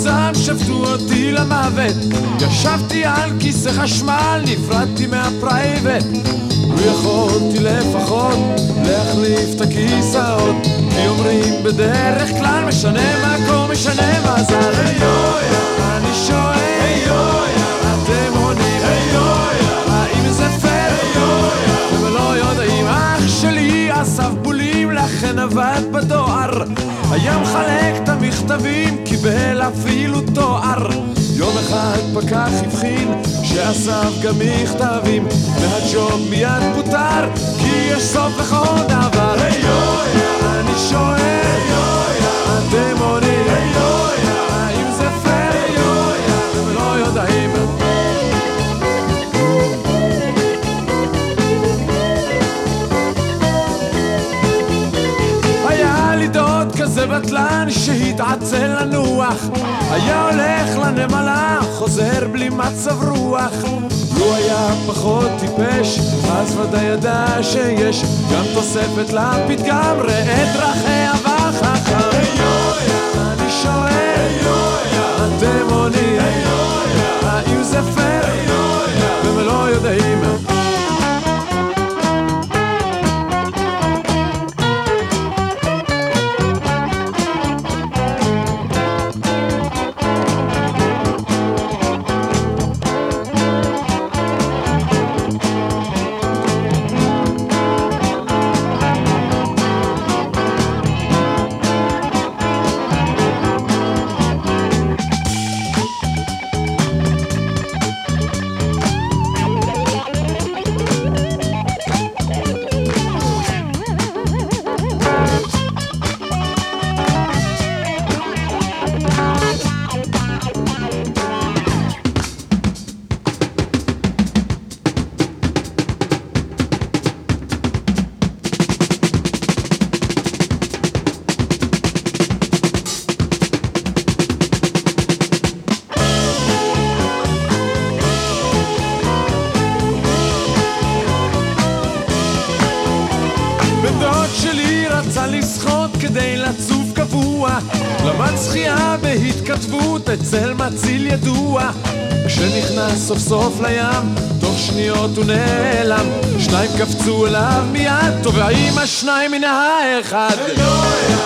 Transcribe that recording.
בניסן שפטו אותי למוות, ישבתי על כיסא חשמל, נפרדתי מהפרייבט. ויכולתי לפחות להחליף את הכיסאות, כי אומרים בדרך כלל משנה מקום, משנה מזל. אני שואל, אתם עונים, האם זה פייר? ולא יודעים, אח שלי אסף בולים, לכן עבד בדואר, היה מחלק את המכתבים, קיבל אפילו תואר. יום אחד פקח הבחין שאסף גם מכתבים, והג'וב מיד פוטר, כי יש סוף לכל דבר. אני שואל, אתם עונים, האם זה פייר? אתם לא יודעים. היה לי דוד כזה בטלן שהתעצל לנוח, היה הולך לנמלה, חוזר בלי מצב רוח. לו היה פחות טיפש, אז ודאי ידע שיש גם תוספת לפתגם, ראה דרכיה וחכם. אני שואל, אתם עונים, האם זה פייר? אתם לא יודעים. דוד שלי רצה לשחות כדי לצוף קבוע, למד שחייה בהתכתבות אצל מציל ידוע. כשנכנס סוף סוף לים, תוך שניות הוא נעלם, שניים קפצו אליו מיד, טובעים השניים מן האחד.